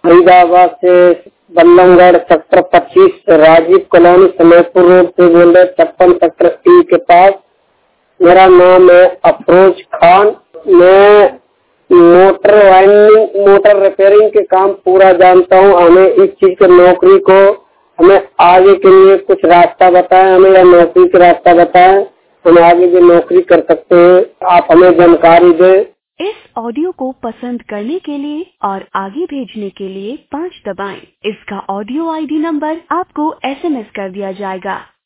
फरीदाबाद से Ballabgarh sector 25 Rajiv colony Samaypur road से बोल रहे 56 सेक्टर E के पास। मेरा नाम है अफरोज खान। मैं मोटर वाइंडिंग मोटर रिपेयरिंग के काम पूरा जानता हूँ। हमें इस चीज की नौकरी को हमें आगे के लिए कुछ रास्ता बताएं, हमें यह नौकरी का रास्ता बताएं, हम आगे भी नौकरी कर सकते हैं, आप हमें जानकारी दें। इस ऑडियो को पसंद करने के लिए और आगे भेजने के लिए 5 दबाएं। इसका ऑडियो ID नंबर आपको SMS कर दिया जाएगा।